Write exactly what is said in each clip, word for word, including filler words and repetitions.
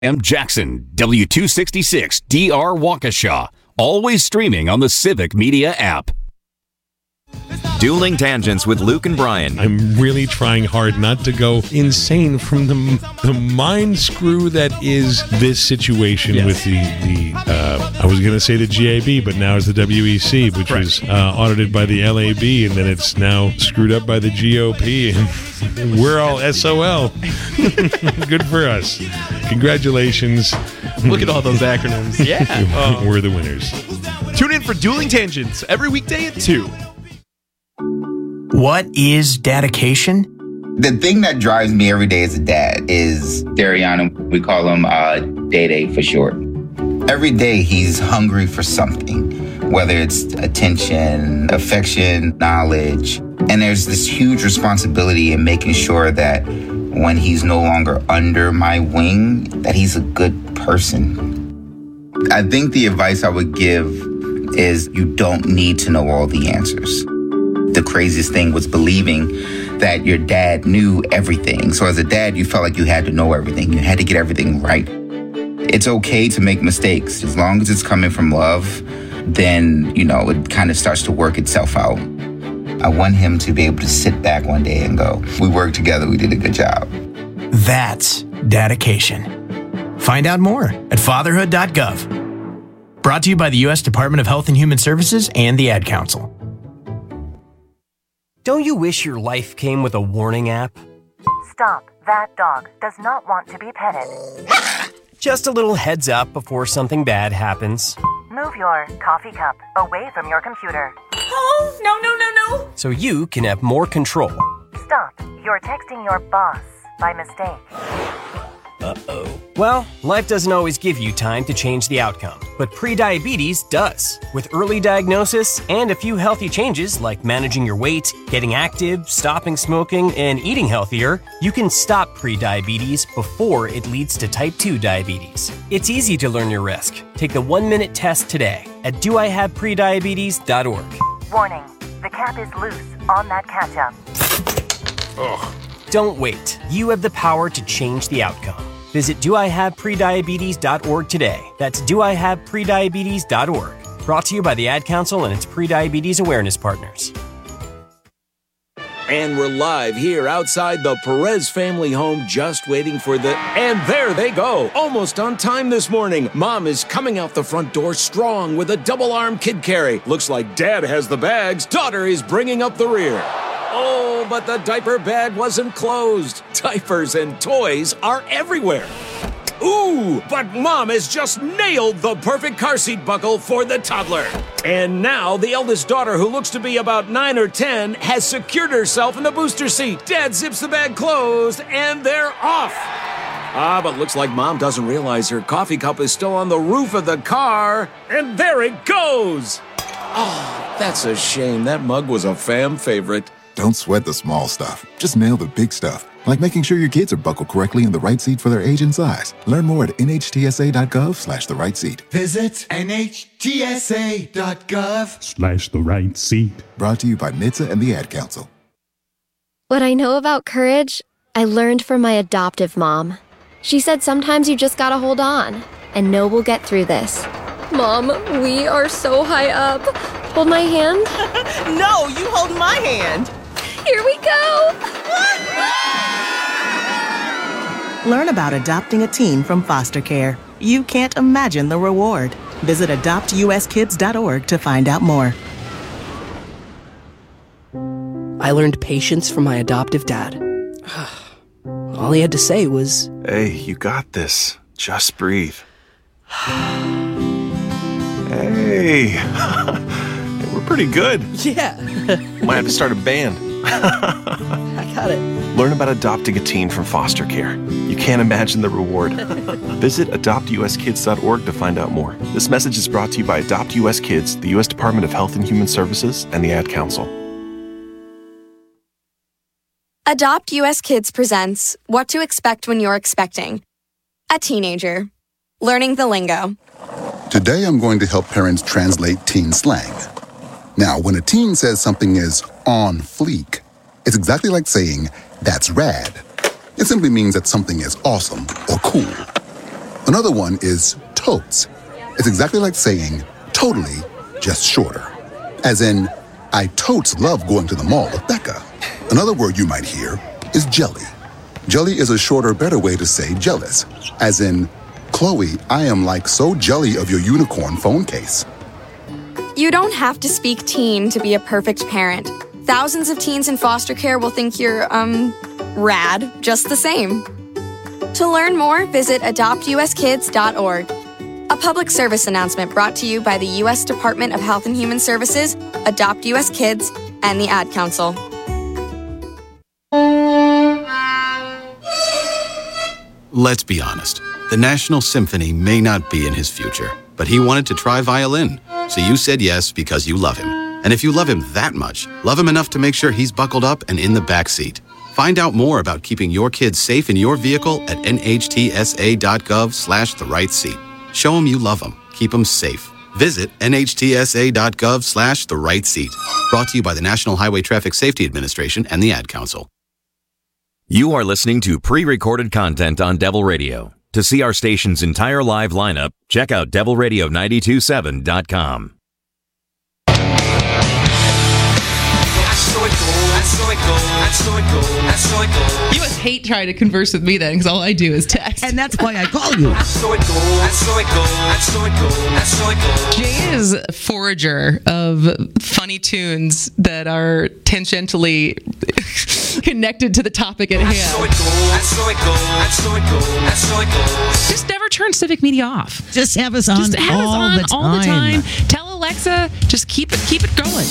M. Jackson, W two sixty-six D R Waukesha. Always streaming on the Civic Media app. Dueling Tangents with Luke and Brian. I'm really trying hard not to go insane from the the mind screw that is this situation yes. with the, the uh, I was going to say the G A B, but now it's the W E C, which right. was uh, audited by the L A B, and then it's now screwed up by the G O P, and we're all S O L. Good for us. Congratulations. Look at all those acronyms. Yeah. Oh. We're the winners. Tune in for Dueling Tangents every weekday at two. What is dedication? The thing that drives me every day as a dad is Dariana. We call him uh, Day-Day for short. Every day he's hungry for something, whether it's attention, affection, knowledge. And there's this huge responsibility in making sure that when he's no longer under my wing, that he's a good person. I think the advice I would give is you don't need to know all the answers. The craziest thing was believing that your dad knew everything. So as a dad, you felt like you had to know everything. You had to get everything right. It's okay to make mistakes. As long as it's coming from love, then, you know, it kind of starts to work itself out. I want him to be able to sit back one day and go, we worked together, we did a good job. That's dedication. Find out more at fatherhood dot gov. Brought to you by the U S Department of Health and Human Services and the Ad Council. Don't you wish your life came with a warning app? Stop. That dog does not want to be petted. Just a little heads up before something bad happens. Move your coffee cup away from your computer. Oh, no, no, no, no. So you can have more control. Stop. You're texting your boss by mistake. Uh-oh. Well, life doesn't always give you time to change the outcome, but prediabetes does. With early diagnosis and a few healthy changes like managing your weight, getting active, stopping smoking, and eating healthier, you can stop prediabetes before it leads to type two diabetes. It's easy to learn your risk. Take the one-minute test today at do I have prediabetes dot org. Warning, the cap is loose on that ketchup. Ugh. Don't wait. You have the power to change the outcome. Visit do I have prediabetes dot org today. That's do I have prediabetes dot org. Brought to you by the Ad Council and its prediabetes awareness partners. And we're live here outside the Perez family home, just waiting for the... And there they go, almost on time this morning. Mom is coming out the front door strong with a double-arm kid carry. Looks like Dad has the bags. Daughter is bringing up the rear. Oh, but the diaper bag wasn't closed. Diapers and toys are everywhere. Ooh, but Mom has just nailed the perfect car seat buckle for the toddler. And now the eldest daughter, who looks to be about nine or ten, has secured herself in the booster seat. Dad zips the bag closed, and they're off. Ah, but looks like Mom doesn't realize her coffee cup is still on the roof of the car. And there it goes. Oh, that's a shame. That mug was a fam favorite. Don't sweat the small stuff. Just nail the big stuff, like making sure your kids are buckled correctly in the right seat for their age and size. Learn more at N H T S A dot gov slash the right seat. Visit N H T S A dot gov slash the right seat. Brought to you by N H T S A and the Ad Council. What I know about courage, I learned from my adoptive mom. She said sometimes you just gotta hold on and know we'll get through this. Mom, we are so high up. Hold my hand. No, you hold my hand. Here we go! Learn about adopting a teen from foster care. You can't imagine the reward. Visit adopt U S kids dot org to find out more. I learned patience from my adoptive dad. All he had to say was, "Hey, you got this. Just breathe." Hey, we're pretty good. Yeah. Might have to start a band. I got it. Learn about adopting a teen from foster care. You can't imagine the reward. Visit adopt U S kids dot org to find out more. This message is brought to you by Adopt U S Kids, the U S Department of Health and Human Services, and the Ad Council. Adopt U S Kids presents What to Expect When You're Expecting. A teenager. Learning the lingo. Today I'm going to help parents translate teen slang. Now, when a teen says something is on fleek, it's exactly like saying, that's rad. It simply means that something is awesome or cool. Another one is totes. It's exactly like saying totally, just shorter. As in, I totes love going to the mall with Becca. Another word you might hear is jelly. Jelly is a shorter, better way to say jealous. As in, Chloe, I am like so jelly of your unicorn phone case. You don't have to speak teen to be a perfect parent. Thousands of teens in foster care will think you're, um, rad just the same. To learn more, visit adopt u s kids dot org. A public service announcement brought to you by the U S Department of Health and Human Services, Adopt U S Kids, and the Ad Council. Let's be honest. The National Symphony may not be in his future, but he wanted to try violin. So you said yes because you love him. And if you love him that much, love him enough to make sure he's buckled up and in the back seat. Find out more about keeping your kids safe in your vehicle at N H T S A dot gov slash the right seat. Show them you love them. Keep them safe. Visit N H T S A dot gov slash the right seat. Brought to you by the National Highway Traffic Safety Administration and the Ad Council. You are listening to pre-recorded content on Devil Radio. To see our station's entire live lineup, check out devil radio nine two seven dot com. You must hate trying to converse with me then, because all I do is text. And that's why I call you. Jay is a forager of funny tunes that are tangentially connected to the topic at hand. Just never turn Civic Media off. Just have us on, just have all, us on the time. all the time. Tell Alexa, just keep it, keep it going.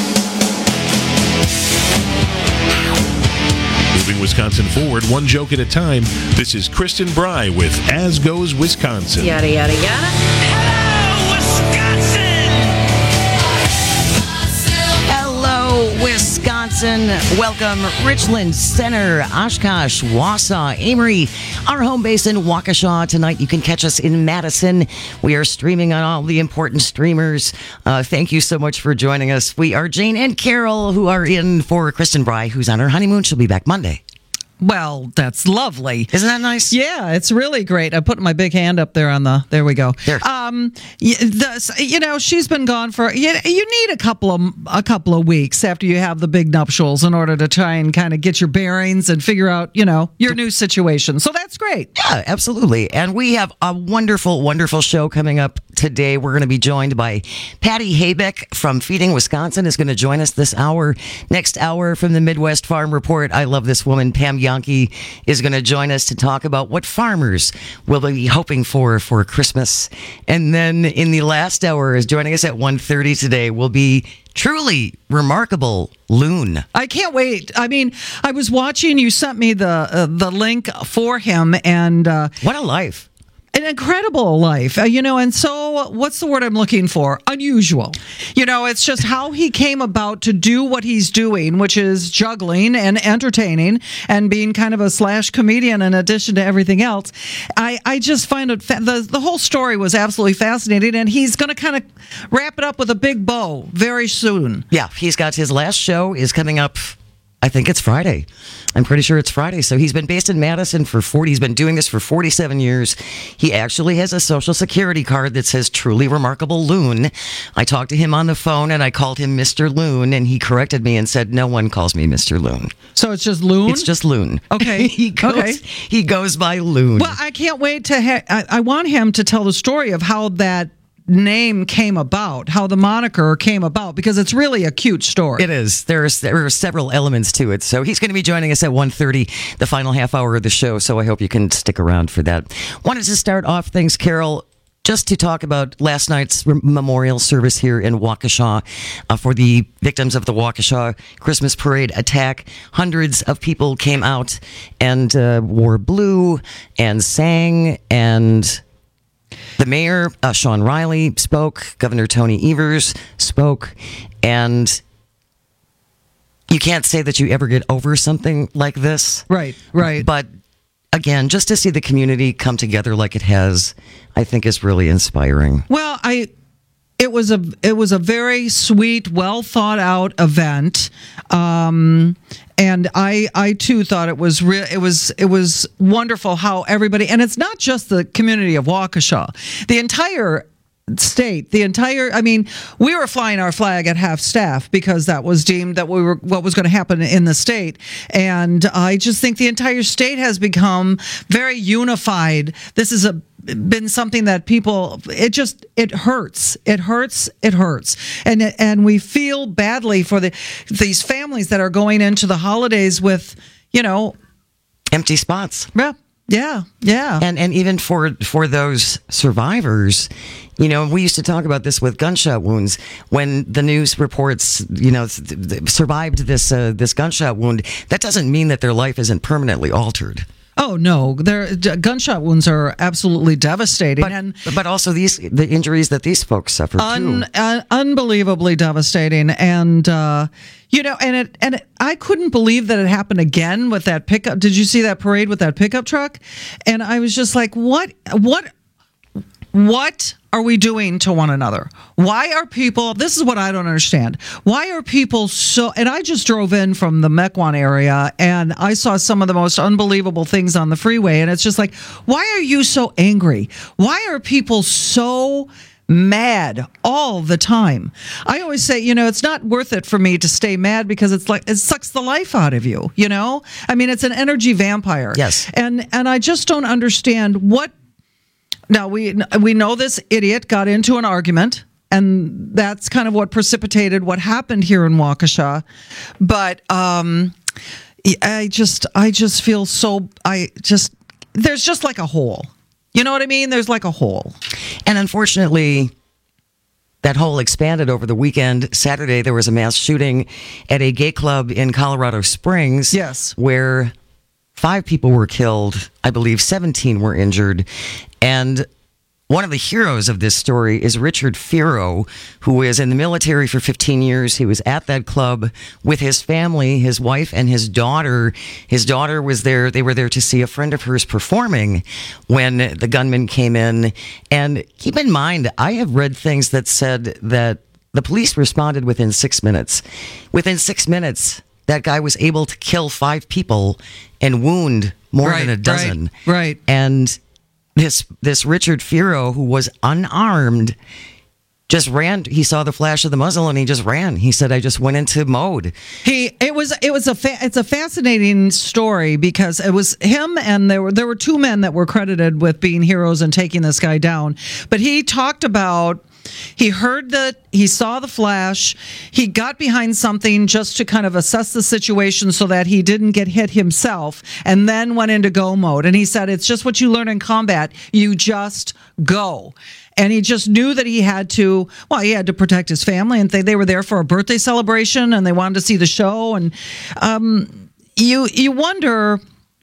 Moving Wisconsin forward, one joke at a time. This is Kristen Bry with As Goes Wisconsin. Yada, yada, yada. Hello, Wisconsin. Welcome, Richland, Center, Oshkosh, Wausau, Amory, our home base in Waukesha. Tonight, you can catch us in Madison. We are streaming on all the important streamers. Uh, thank you so much for joining us. We are Jane and Carol, who are in for Kristen Bry, who's on her honeymoon. She'll be back Monday. Well, that's lovely. Isn't that nice? Yeah, it's really great. I put my big hand up there on the. There we go. There. Um, y- the, you know, she's been gone for. You, you need a couple of a couple of weeks after you have the big nuptials in order to try and kind of get your bearings and figure out, you know, your new situation. So that's great. Yeah, absolutely. And we have a wonderful, wonderful show coming up today. We're going to be joined by Patty Haybeck from Feeding Wisconsin is going to join us this hour. Next hour from the Midwest Farm Report. I love this woman, Pam Yankee, is going to join us to talk about what farmers will be hoping for for Christmas. And then in the last hour is joining us at one thirty today will be truly remarkable loon. I can't wait. I mean, I was watching. You sent me the uh, the link for him, and uh, what a life. An incredible life, uh, you know, and so what's the word I'm looking for? Unusual. You know, it's just how he came about to do what he's doing, which is juggling and entertaining and being kind of a slash comedian in addition to everything else. I, I just find it, fa- the, the whole story was absolutely fascinating, and he's going to kind of wrap it up with a big bow very soon. Yeah, he's got his last show is coming up. I think it's Friday. I'm pretty sure it's Friday. So he's been based in Madison for forty. He's been doing this for forty-seven years. He actually has a Social Security card that says truly remarkable loon. I talked to him on the phone and I called him Mister Loon, and he corrected me and said, no one calls me Mister Loon. So it's just Loon? It's just Loon. Okay. he goes, okay. He goes by Loon. Well, I can't wait to, ha- I, I want him to tell the story of how that name came about, how the moniker came about, because it's really a cute story. It is. There's there are several elements to it. So he's going to be joining us at one thirty, the final half hour of the show. So I hope you can stick around for that. Wanted to start off things, Carol, just to talk about last night's memorial service here in Waukesha uh, for the victims of the Waukesha Christmas parade attack. Hundreds of people came out and uh, wore blue and sang, and the mayor, uh, Sean Riley, spoke. Governor Tony Evers spoke. And you can't say that you ever get over something like this. Right, right. But again, just to see the community come together like it has, I think is really inspiring. Well, I... it was a it was a very sweet, well thought out event. Um, And I, I too thought it was real. It was, it was wonderful how everybody, and it's not just the community of Waukesha, the entire state, the entire. I mean, we were flying our flag at half staff because that was deemed that we were what was going to happen in the state. And I just think the entire state has become very unified. This is a. been something that people it just it hurts it hurts it hurts and and we feel badly for the these families that are going into the holidays with, you know, empty spots. Yeah, yeah, yeah. And and even for for those survivors, you know, we used to talk about this with gunshot wounds. When the news reports, you know, th- th- survived this uh, this gunshot wound, that doesn't mean that their life isn't permanently altered. Oh no, their gunshot wounds are absolutely devastating, but, and but also these the injuries that these folks suffer un, too, uh, unbelievably devastating. And uh, you know, and it and it, I couldn't believe that it happened again with that pickup. Did you see that parade with that pickup truck? And I was just like, what, what, what are we doing to one another? Why are people, this is what I don't understand. Why are people so, and I just drove in from the Mequon area and I saw some of the most unbelievable things on the freeway. And it's just like, why are you so angry? Why are people so mad all the time? I always say, you know, it's not worth it for me to stay mad because it's like, it sucks the life out of you, you know? I mean, it's an energy vampire. Yes. And, and I just don't understand what. Now, we we know this idiot got into an argument, and that's kind of what precipitated what happened here in Waukesha. But um, I just I just feel so, I just, there's just like a hole. You know what I mean? There's like a hole. And unfortunately, that hole expanded over the weekend. Saturday, there was a mass shooting at a gay club in Colorado Springs. Yes. Where five people were killed. I believe seventeen were injured. And one of the heroes of this story is Richard Firo, who is in the military for fifteen years. He was at that club with his family, his wife and his daughter. His daughter was there. They were there to see a friend of hers performing when the gunman came in. And keep in mind, I have read things that said that the police responded within six minutes. Within six minutes, that guy was able to kill five people and wound more right, than a dozen. Right, right. And this this Richard Firo, who was unarmed, just ran. He saw the flash of the muzzle and he just ran. He said, "I just went into mode." He it was it was a fa- it's a fascinating story because it was him and there were there were two men that were credited with being heroes and taking this guy down. But he talked about. He heard that, he saw the flash, he got behind something just to kind of assess the situation so that he didn't get hit himself, and then went into go mode. And he said, it's just what you learn in combat. You just go. And he just knew that he had to, well, he had to protect his family, and they, they were there for a birthday celebration, and they wanted to see the show. And um, you you wonder,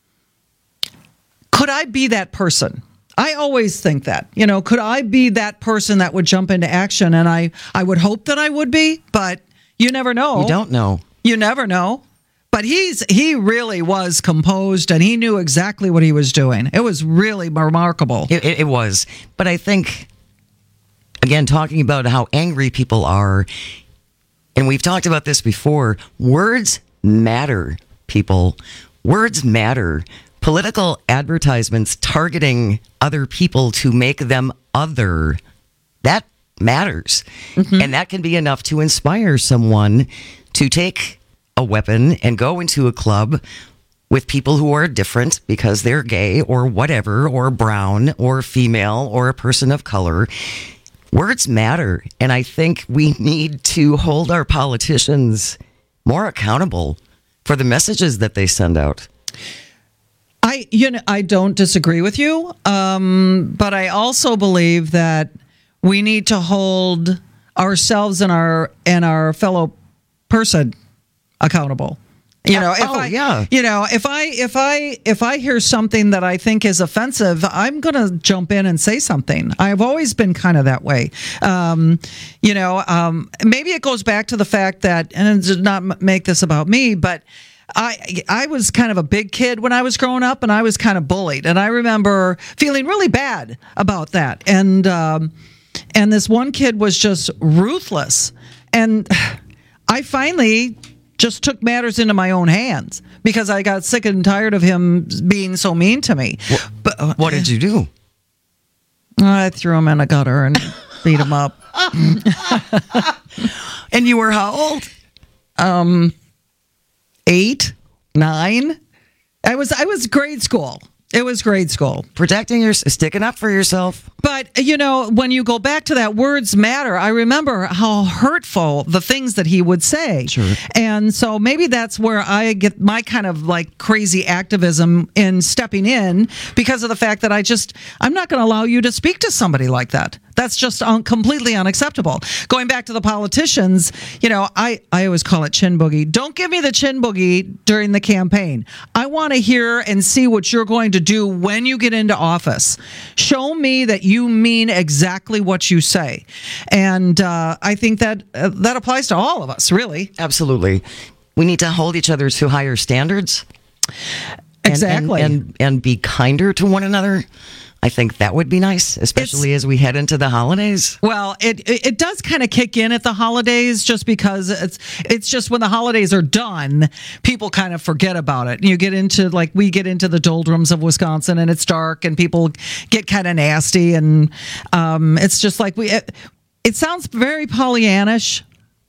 could I be that person? I always think that, you know, could I be that person that would jump into action? And I, I would hope that I would be, but you never know. You don't know. You never know. But he's he really was composed and he knew exactly what he was doing. It was really remarkable. It, it, it was. But I think, again, talking about how angry people are, and we've talked about this before, words matter, people. Words matter. Political advertisements targeting other people to make them other, that matters. Mm-hmm. And that can be enough to inspire someone to take a weapon and go into a club with people who are different because they're gay or whatever, or brown or female or a person of color. Words matter. And I think we need to hold our politicians more accountable for the messages that they send out. I, you know, I don't disagree with you, um, but I also believe that we need to hold ourselves and our and our fellow person accountable. You know, if oh, I, yeah. you know, if I if I if I hear something that I think is offensive, I'm going to jump in and say something. I've always been kind of that way. Um, you know, um, maybe it goes back to the fact that, and to not make this about me, but. I I was kind of a big kid when I was growing up, and I was kind of bullied, and I remember feeling really bad about that. And um, And this one kid was just ruthless. And I finally just took matters into my own hands because I got sick and tired of him being so mean to me. What, but uh, what did you do? I threw him in a gutter and beat him up. And you were how old? Um, eight, nine. I was I was grade school. It was grade school. Protecting your, sticking up for yourself. But, you know, when you go back to that words matter, I remember how hurtful the things that he would say. Sure. And so maybe that's where I get my kind of like crazy activism in stepping in because of the fact that I just, I'm not going to allow you to speak to somebody like that. That's just un- completely unacceptable. Going back to the politicians, you know, I, I always call it chin boogie. Don't give me the chin boogie during the campaign. I want to hear and see what you're going to do when you get into office. Show me that you mean exactly what you say. And uh, I think that uh, that applies to all of us, really. Absolutely. We need to hold each other to higher standards. Exactly. And, and, and, and be kinder to one another. I think that would be nice, especially it's, as we head into the holidays. Well, it it, it does kind of kick in at the holidays just because it's it's just when the holidays are done, people kind of forget about it. You get into, like, we get into the doldrums of Wisconsin and it's dark and people get kind of nasty. And um, it's just like we, it, it sounds very Pollyannish,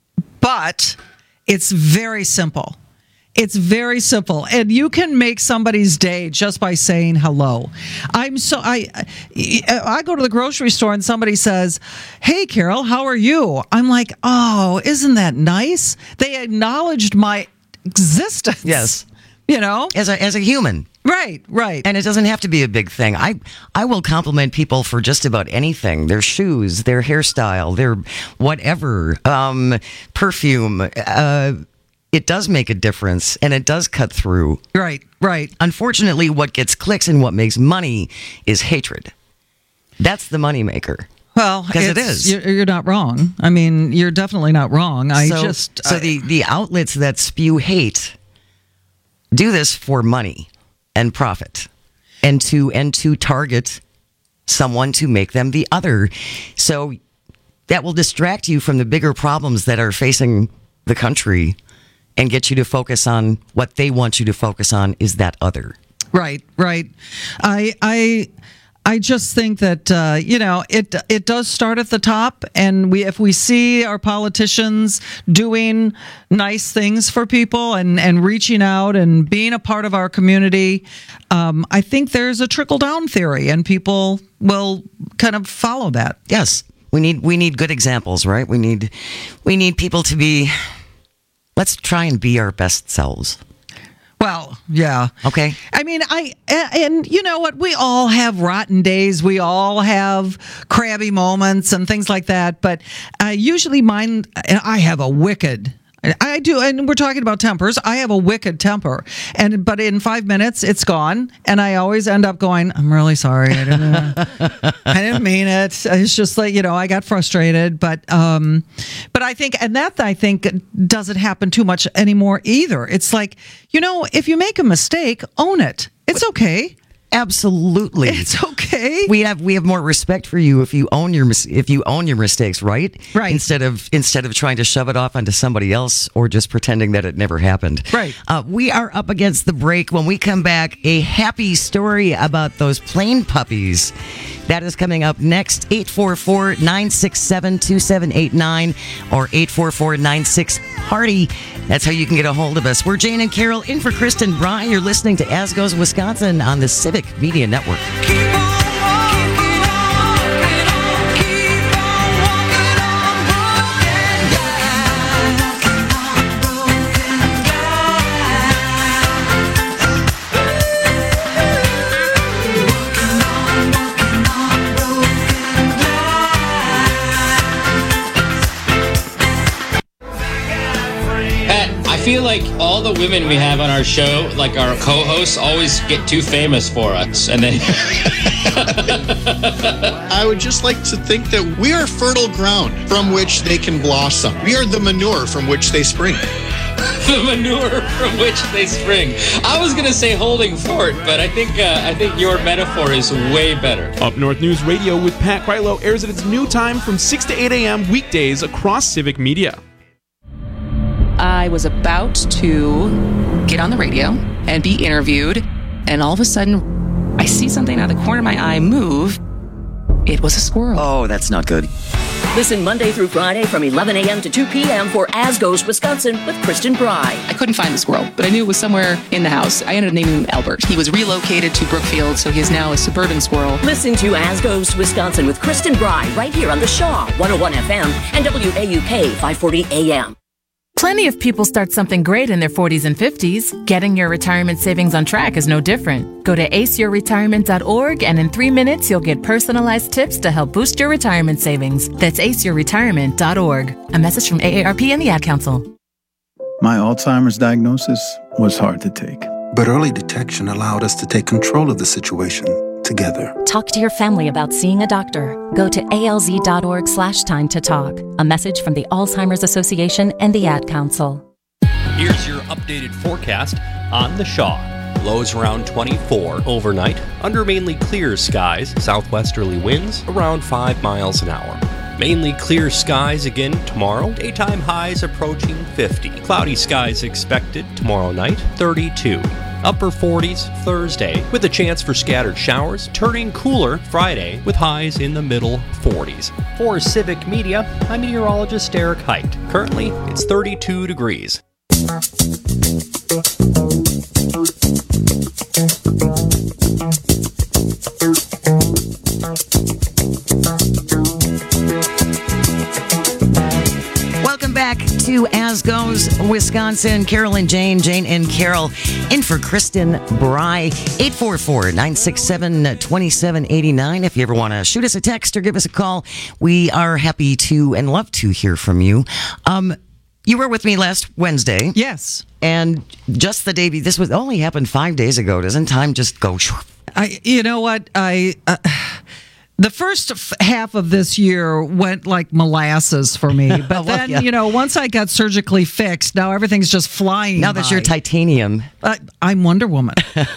but it's very simple. It's very simple, and you can make somebody's day just by saying hello. I'm so I I go to the grocery store and somebody says, "Hey, Carol, how are you?" I'm like, "Oh, isn't that nice?" They acknowledged my existence. Yes, you know, as a as a human. Right, right. And it doesn't have to be a big thing. I I will compliment people for just about anything. Their shoes, their hairstyle, their whatever, um, perfume. Uh, It does make a difference, and it does cut through. Right, right. Unfortunately, what gets clicks and what makes money is hatred. That's the moneymaker. Well, because it is. You're, you're not wrong. I mean, you're definitely not wrong. I so, just so I, the the outlets that spew hate do this for money and profit, and to and to target someone to make them the other. So that will distract you from the bigger problems that are facing the country. And get you to focus on what they want you to focus on is that other. Right, right. I I I just think that uh, you know it it does start at the top, and we if we see our politicians doing nice things for people and and reaching out and being a part of our community, um, I think there's a trickle down theory, and people will kind of follow that. Yes, we need we need good examples, right? We need we need people to be. Let's try and be our best selves. Well, yeah. Okay. I mean, I and you know what? We all have rotten days. We all have crabby moments and things like that. But uh, usually mine, I have a wicked. I do, and we're talking about tempers. I have a wicked temper, and but in five minutes it's gone, and I always end up going, "I'm really sorry. I didn't. Uh, I didn't mean it. It's just like, you know, I got frustrated." But um, but I think, and that I think doesn't happen too much anymore either. It's like, you know, if you make a mistake, own it. It's okay. Absolutely, it's okay. We have we have more respect for you if you own your if you own your mistakes, right? Right. Instead of instead of trying to shove it off onto somebody else or just pretending that it never happened. Right. Uh, we are up against the break. When we come back, a happy story about those plane puppies. That is coming up next. eight four four, nine six seven, two seven eight nine or eight four four, nine six, party. That's how you can get a hold of us. We're Jane and Carol in for Kristen Bry. You're listening to As Goes Wisconsin on the Civic Media Network. I feel like all the women we have on our show, like our co-hosts, always get too famous for us. And then I would just like to think that we are fertile ground from which they can blossom. We are the manure from which they spring. the manure from which they spring. I was gonna say holding fort, but I think uh, I think your metaphor is way better. Up North News Radio with Pat Quilo airs at its new time from six to eight a.m. weekdays across Civic Media. I was about to get on the radio and be interviewed, and all of a sudden, I see something out of the corner of my eye move. It was a squirrel. Oh, that's not good. Listen Monday through Friday from eleven a.m. to two p.m. for As Goes Wisconsin with Kristen Bry. I couldn't find the squirrel, but I knew it was somewhere in the house. I ended up naming him Albert. He was relocated to Brookfield, so he is now a suburban squirrel. Listen to As Goes Wisconsin with Kristen Bry right here on the Shaw one oh one F M and W A U K five forty A M. Plenty of people start something great in their forties and fifties. Getting your retirement savings on track is no different. Go to ace your retirement dot org and in three minutes you'll get personalized tips to help boost your retirement savings. That's ace your retirement dot org. A message from A A R P and the Ad Council. My Alzheimer's diagnosis was hard to take. But early detection allowed us to take control of the situation together. Talk to your family about seeing a doctor. Go to A L Z dot org slash time to talk. A message from the Alzheimer's Association and the Ad Council. Here's your updated forecast on the Shaw. Lows around twenty-four overnight, under mainly clear skies, southwesterly winds around five miles an hour. Mainly clear skies again tomorrow, daytime highs approaching fifty. Cloudy skies expected tomorrow night, thirty-two. Upper forties Thursday, with a chance for scattered showers, turning cooler Friday with highs in the middle forties. For Civic Media, I'm meteorologist Derek Height. Currently, it's thirty-two degrees. Welcome back to As Goes Wisconsin. Carol and Jane, Jane and Carol, in for Kristen Bry. eight four four, nine six seven, two seven eight nine. If you ever want to shoot us a text or give us a call, we are happy to and love to hear from you. Um, you were with me last Wednesday. Yes. And just the day, be- this was only happened five days ago. Doesn't time just go? I, you know what? I. Uh, The first f- half of this year went like molasses for me. But well, then, yeah. you know, once I got surgically fixed, now everything's just flying Now that by. you're titanium. Uh, I'm Wonder Woman.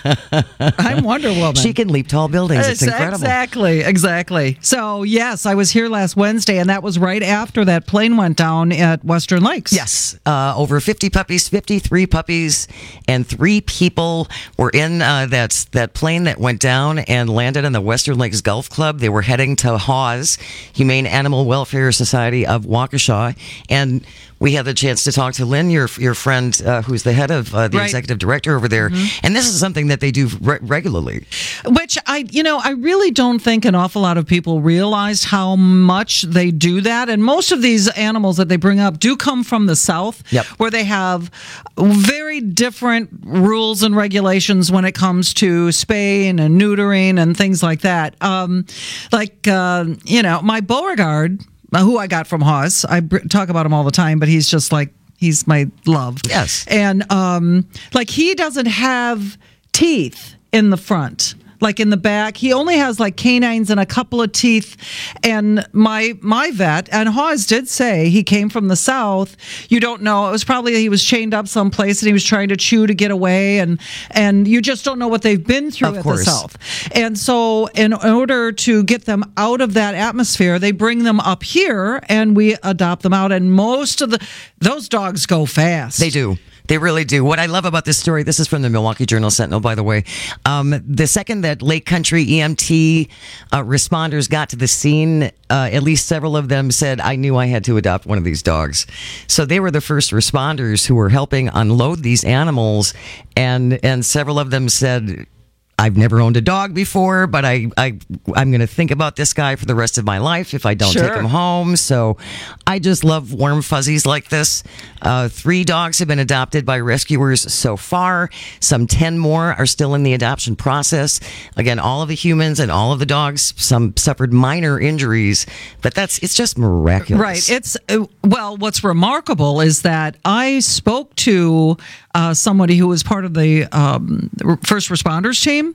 I'm Wonder Woman. She can leap tall buildings. It's incredible. Exactly, exactly. So, yes, I was here last Wednesday, and that was right after that plane went down at Western Lakes. Yes. Uh, over fifty puppies, fifty-three puppies, and three people were in uh, that, that plane that went down and landed on the Western Lakes Golf Club. They were heading to Hawes, Humane Animal Welfare Society of Waukesha, and we had the chance to talk to Lynn, your your friend, uh, who's the head of uh, the right. executive director over there, mm-hmm. and this is something that they do re- regularly. Which I, you know, I really don't think an awful lot of people realize how much they do that. And most of these animals that they bring up do come from the South, yep. where they have very different rules and regulations when it comes to spaying and neutering and things like that. Um, like, uh, you know, my Beauregard, who I got from Haas, I br- talk about him all the time, but he's just like, he's my love. Yes. And um, like he doesn't have teeth in the front. Like in the back, he only has like canines and a couple of teeth. And my my vet, and Hawes did say he came from the South. You don't know. It was probably he was chained up someplace and he was trying to chew to get away. And and you just don't know what they've been through of at course. the South. And so in order to get them out of that atmosphere, they bring them up here and we adopt them out. And most of the those dogs go fast. They do. They really do. What I love about this story, this is from the Milwaukee Journal Sentinel, by the way. Um, the second that Lake Country E M T uh, responders got to the scene, uh, at least several of them said, I knew I had to adopt one of these dogs. So they were the first responders who were helping unload these animals. And, and several of them said, I've never owned a dog before, but I, I, I'm going to think about this guy for the rest of my life if I don't Sure. take him home. So I just love warm fuzzies like this. Uh, three dogs have been adopted by rescuers so far. Some ten more are still in the adoption process. Again, all of the humans and all of the dogs, some suffered minor injuries, but that's it's just miraculous. Right. It's uh, well, what's remarkable is that I spoke to uh, somebody who was part of the um, first responders team.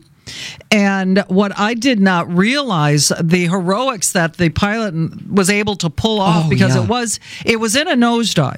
And what I did not realize, the heroics that the pilot was able to pull off, Oh, because yeah. it was it was in a nosedive.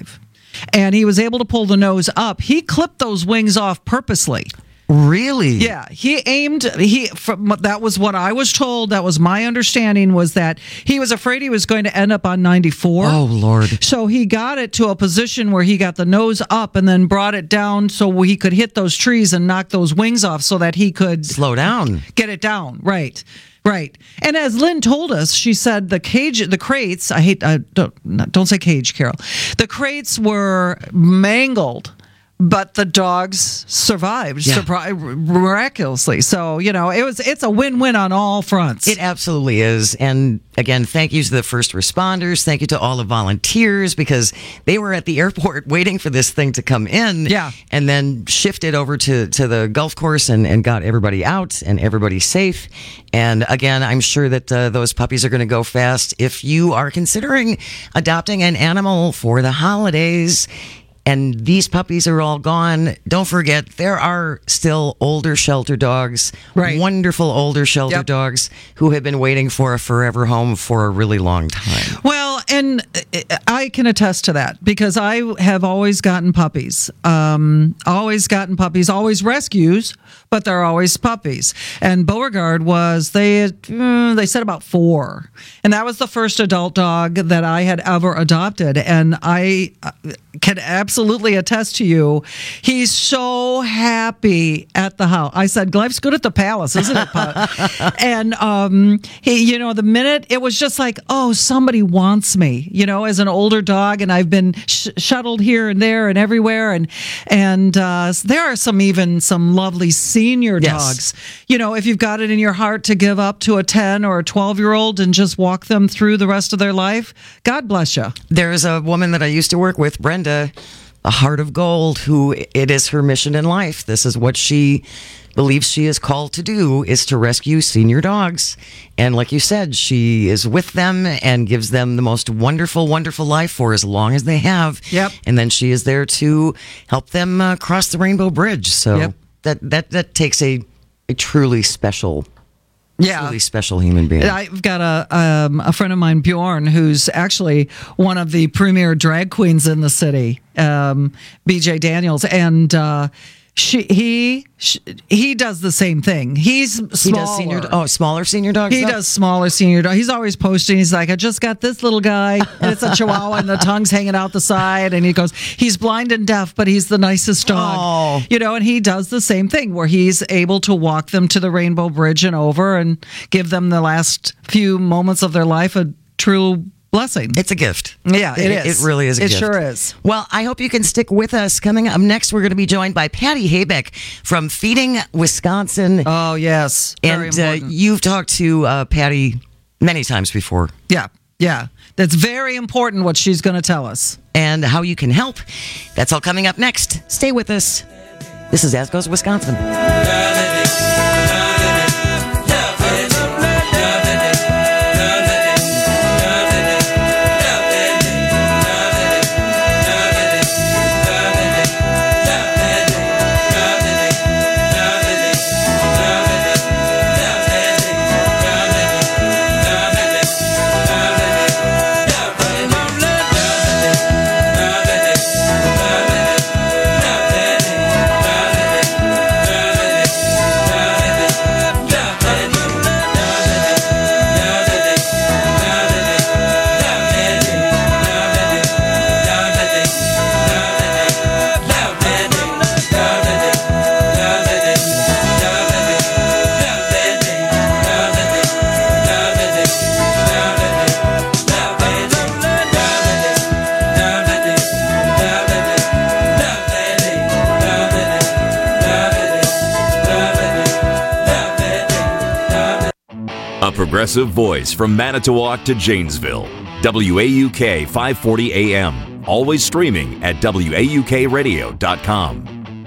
and he was able to pull the nose up. He clipped those wings off purposely. Really? Yeah, he aimed. He from, that was what I was told. That was my understanding. Was that he was afraid he was going to end up on ninety-four. Oh Lord! So he got it to a position where he got the nose up and then brought it down so he could hit those trees and knock those wings off, so that he could slow down, get it down. Right. Right. And as Lynn told us, she said the cage, the crates. I hate. I don't not, don't say cage, Carol. The crates were mangled. But the dogs survived Yeah. surpri- miraculously. So, you know, it was it's a win-win on all fronts. It absolutely is. And again, thank you to the first responders. Thank you to all the volunteers, because they were at the airport waiting for this thing to come in. Yeah. And then shifted over to, to the golf course and, and got everybody out and everybody safe. And again, I'm sure that uh, those puppies are going to go fast. If you are considering adopting an animal for the holidays, and these puppies are all gone, don't forget, there are still older shelter dogs, right. wonderful older shelter Yep. dogs who have been waiting for a forever home for a really long time. Well, and I can attest to that because I have always gotten puppies. Um, always gotten puppies, always rescues, but they're always puppies. And Beauregard was, they uh, they said about four. And that was the first adult dog that I had ever adopted. And I uh, can absolutely attest to you, he's so happy at the house. I said, life's good at the palace, isn't it, Pup? And um, he, you know, the minute it was just like, oh, somebody wants me, you know, as an older dog, and I've been sh- shuttled here and there and everywhere, and and uh, there are some even some lovely senior Yes. dogs. You know, if you've got it in your heart to give up to a ten or a twelve year old and just walk them through the rest of their life, God bless you. There's a woman that I used to work with, Brenda, a heart of gold, who it is her mission in life. This is what she believes she is called to do, is to rescue senior dogs. And like you said, she is with them and gives them the most wonderful, wonderful life for as long as they have. Yep. And then she is there to help them uh, cross the Rainbow Bridge. So Yep. that, that, that takes a, a truly special Yeah. Truly special human being. I've got a um, a friend of mine, Bjorn, who's actually one of the premier drag queens in the city, um, B J Daniels, and uh, she he she, he does the same thing. He's smaller. He does senior, oh, smaller senior dogs. He though? does smaller senior dog. He's always posting. He's like, I just got this little guy, and it's a Chihuahua, and the tongue's hanging out the side. And he goes, he's blind and deaf, but he's the nicest dog. Oh. You know, and he does the same thing where he's able to walk them to the Rainbow Bridge and over, and give them the last few moments of their life a true blessing. It's a gift. Yeah, it, it is. It really is a it gift. It sure is. Well, I hope you can stick with us. Coming up next, we're going to be joined by Patty Haybeck from Feeding Wisconsin. Oh, yes. Very and uh, important. you've talked to uh, Patty many times before. Yeah, yeah. That's very important what she's going to tell us. And how you can help. That's all coming up next. Stay with us. This is As Goes Wisconsin. A progressive voice from Manitowoc to Janesville. W A U K five forty A M. Always streaming at W A U K radio dot com.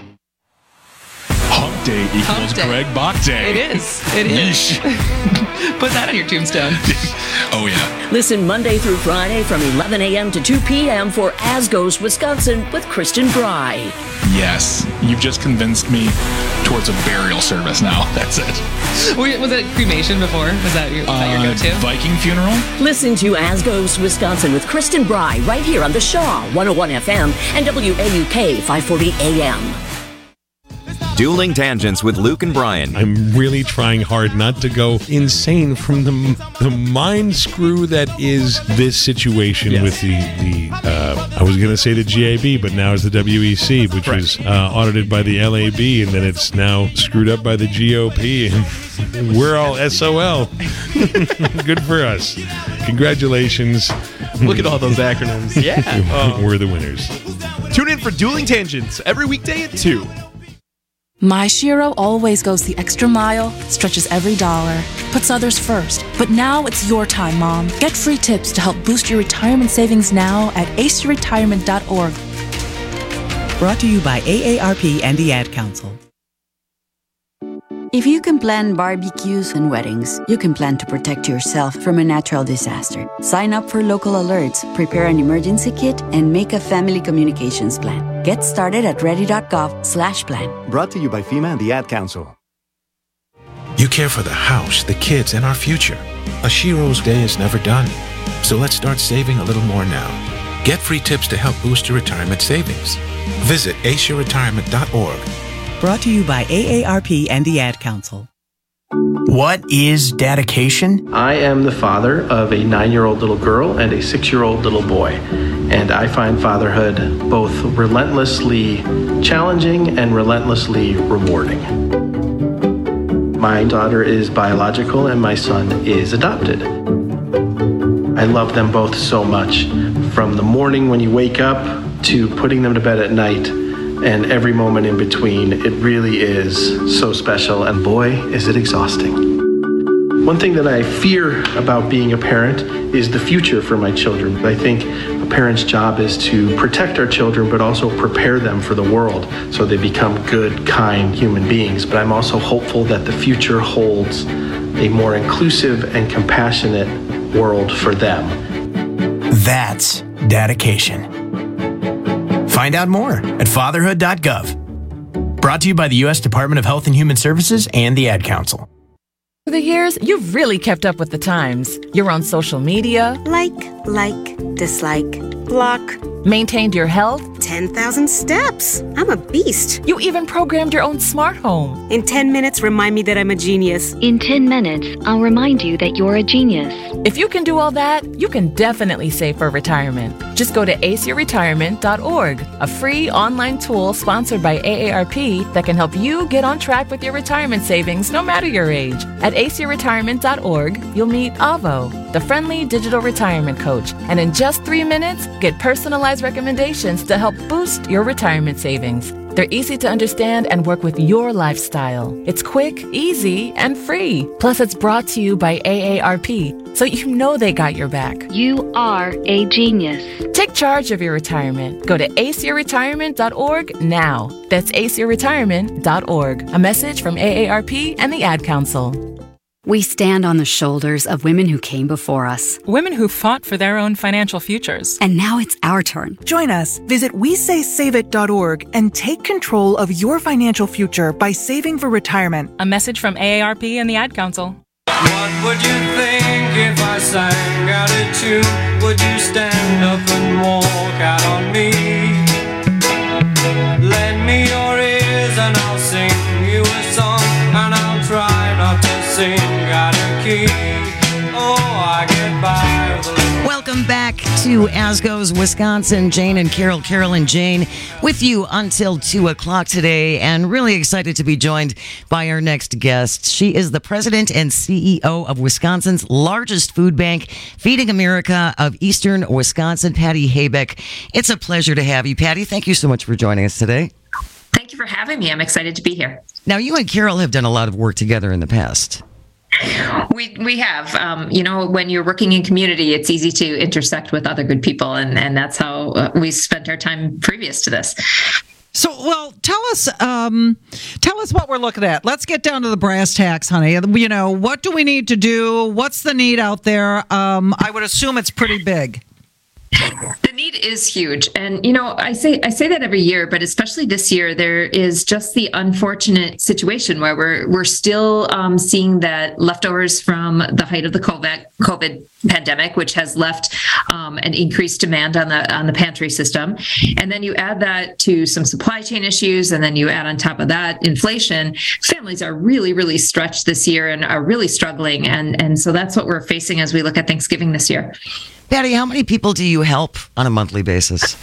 Hump Day equals Hump Day. Greg Bach Day. It is. It is. Put that on your tombstone. Oh, yeah. Listen Monday through Friday from eleven a.m. to two p.m. for As Goes Wisconsin with Kristen Bry. Yes. You've just convinced me towards a burial service now. That's it. Wait, was it cremation before? Was that your, was that your Uh, go-to? Viking funeral? Listen to As Goes Wisconsin with Kristen Bry right here on the Shaw one oh one F M and W A U K five forty A M. Dueling Tangents with Luke and Brian. I'm really trying hard not to go insane from the the mind screw that is this situation Yes. with the the. Uh, I was going to say the G A B, but now it's the W E C, which Right. was uh, audited by the L A B, and then it's now screwed up by the G O P, and we're all S O L. Good for us. Congratulations. Look at all those acronyms. Yeah. Oh. We're the winners. Tune in for Dueling Tangents every weekday at two. My Shiro always goes the extra mile, stretches every dollar, puts others first. But now it's your time, Mom. Get free tips to help boost your retirement savings now at ace your retirement dot org. Brought to you by A A R P and the Ad Council. If you can plan barbecues and weddings, you can plan to protect yourself from a natural disaster. Sign up for local alerts, prepare an emergency kit, and make a family communications plan. Get started at ready.gov slash plan. Brought to you by FEMA and the Ad Council. You care for the house, the kids, and our future. A Shiro's day is never done. So let's start saving a little more now. Get free tips to help boost your retirement savings. Visit ace your retirement dot org. Brought to you by A A R P and the Ad Council. What is dedication? I am the father of a nine-year-old little girl and a six-year-old little boy, and I find fatherhood both relentlessly challenging and relentlessly rewarding. My daughter is biological and my son is adopted. I love them both so much, from the morning when you wake up to putting them to bed at night, and every moment in between. It really is so special, and boy, is it exhausting. One thing that I fear about being a parent is the future for my children. I think a parent's job is to protect our children, but also prepare them for the world so they become good, kind human beings. But I'm also hopeful that the future holds a more inclusive and compassionate world for them. That's dedication. Find out more at fatherhood dot gov. Brought to you by the U S Department of Health and Human Services and the Ad Council. Over the years, you've really kept up with the times. You're on social media. Like, like, dislike, block. Maintained your health. ten thousand steps. I'm a beast. You even programmed your own smart home. In ten minutes, remind me that I'm a genius. In ten minutes, I'll remind you that you're a genius. If you can do all that, you can definitely save for retirement. Just go to ace your retirement dot org, a free online tool sponsored by A A R P that can help you get on track with your retirement savings no matter your age. At ace your retirement dot org, you'll meet Avo, the friendly digital retirement coach, and in just three minutes, get personalized recommendations to help boost your retirement savings. They're easy to understand and work with your lifestyle. It's quick, easy, and free. Plus, it's brought to you by A A R P, so you know they got your back. You are a genius. Take charge of your retirement. Go to ace your retirement dot org now. That's ace your retirement dot org. A message from A A R P and the Ad Council. We stand on the shoulders of women who came before us. Women who fought for their own financial futures. And now it's our turn. Join us. Visit we say save it dot org and take control of your financial future by saving for retirement. A message from A A R P and the Ad Council. What would you think if I sang out a tune? Would you stand up and walk out on me? Lend me your ears and I'll sing you a song, and I'll try not to sing out of key. Oh, I get by with a little. Welcome back to As Goes Wisconsin. Jane and Carol, Carol and Jane with you until two o'clock today, and really excited to be joined by our next guest. She is the president and C E O of Wisconsin's largest food bank, Feeding America of Eastern Wisconsin, Patty Haybeck. It's a pleasure to have you, Patty. Thank you so much for joining us today. Thank you for having me. I'm excited to be here. Now, you and Carol have done a lot of work together in the past. We we have, um, you know, when you're working in community, it's easy to intersect with other good people, and, and that's how uh, we spent our time previous to this. So, well, tell us, um, tell us what we're looking at. Let's get down to the brass tacks, honey. You know, what do we need to do? What's the need out there? Um, I would assume it's pretty big. The need is huge. And, you know, I say I say that every year, but especially this year, there is just the unfortunate situation where we're we're still um, seeing that leftovers from the height of the COVID, COVID pandemic, which has left um, an increased demand on the on the pantry system. And then you add that to some supply chain issues, and then you add on top of that inflation. Families are really, really stretched this year and are really struggling. And, and so that's what we're facing as we look at Thanksgiving this year. Patty, how many people do you help on a monthly basis?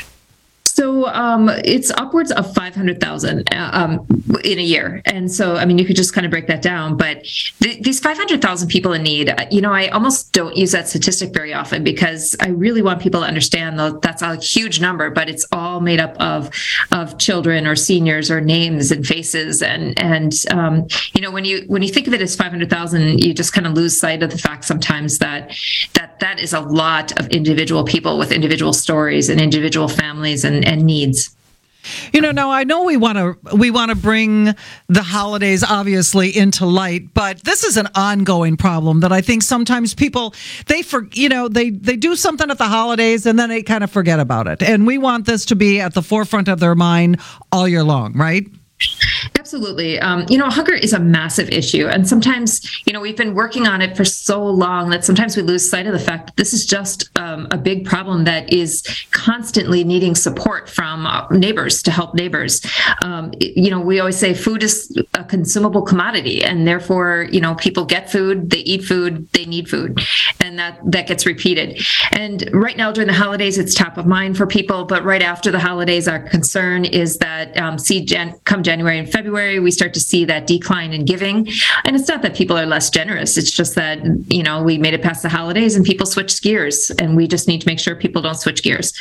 So um, it's upwards of five hundred thousand um, in a year. And so, I mean, you could just kind of break that down. But th- these five hundred thousand people in need, you know, I almost don't use that statistic very often because I really want people to understand that that's a huge number, but it's all made up of of children or seniors or names and faces. And, and um, you know, when you when you think of it as five hundred thousand, you just kind of lose sight of the fact sometimes that that that is a lot of individual people with individual stories and individual families and and needs. You know, now I know we want to we want to bring the holidays obviously into light, but this is an ongoing problem that I think sometimes people they for you know they they do something at the holidays and then they kind of forget about it. And we want this to be at the forefront of their mind all year long, right? Absolutely. Um, you know, hunger is a massive issue. And sometimes, you know, we've been working on it for so long that sometimes we lose sight of the fact that this is just um, a big problem that is constantly needing support from neighbors to help neighbors. Um, you know, we always say food is a consumable commodity, and therefore, you know, people get food, they eat food, they need food. And that, that gets repeated. And right now during the holidays, it's top of mind for people. But right after the holidays, our concern is that um, see, Jan- come January and February, we start to see that decline in giving. And it's not that people are less generous. It's just that, you know, we made it past the holidays and people switched gears, and we just need to make sure people don't switch gears.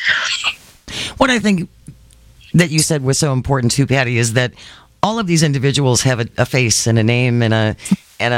What I think that you said was so important too, Patty, is that all of these individuals have a, a face and a name and a and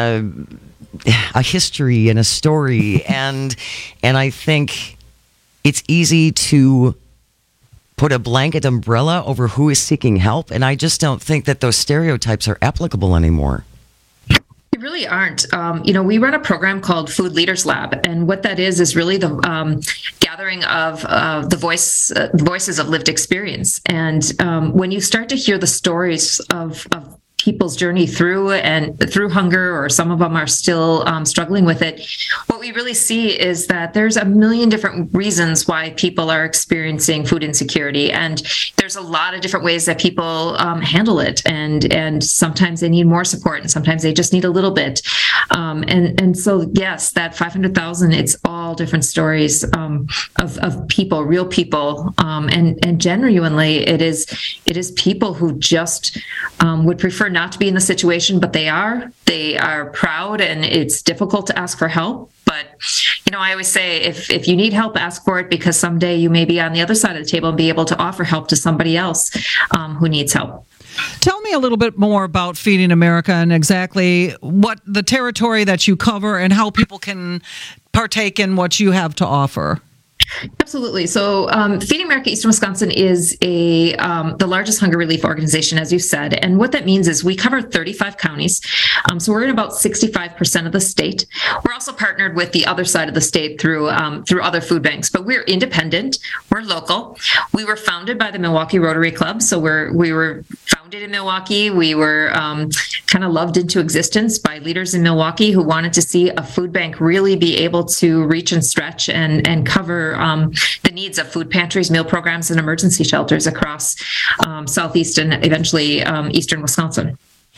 a a history and a story, and and I think it's easy to put a blanket umbrella over who is seeking help, and I just don't think that those stereotypes are applicable anymore. They really aren't. Um, you know, we run a program called Food Leaders Lab, and what that is is really the um, gathering of uh, the voice, uh, voices of lived experience. And um, when you start to hear the stories of, of people's journey through and through hunger, or some of them are still um, struggling with it, what we really see is that there's a million different reasons why people are experiencing food insecurity, and there's a lot of different ways that people um, handle it, and and sometimes they need more support, and sometimes they just need a little bit, um, and and so yes, that five hundred thousand, it's all different stories um, of of people, real people, um, and and genuinely, it is it is people who just um, would prefer not to be in the situation, but they are. They are proud, and it's difficult to ask for help. But, you know, I always say, if if you need help, ask for it, because someday you may be on the other side of the table and be able to offer help to somebody else um, who needs help. Tell me a little bit more about Feeding America and exactly what the territory that you cover and how people can partake in what you have to offer. Absolutely. So um, Feeding America Eastern Wisconsin is a um, the largest hunger relief organization, as you said. And what that means is we cover thirty-five counties. Um, so we're in about sixty-five percent of the state. We're also partnered with the other side of the state through um, through other food banks, but we're independent. We're local. We were founded by the Milwaukee Rotary Club. So we're we were founded in Milwaukee. We were um, kind of loved into existence by leaders in Milwaukee who wanted to see a food bank really be able to reach and stretch and, and cover Um, the needs of food pantries, meal programs, and emergency shelters across um, southeast and eventually um, eastern Wisconsin.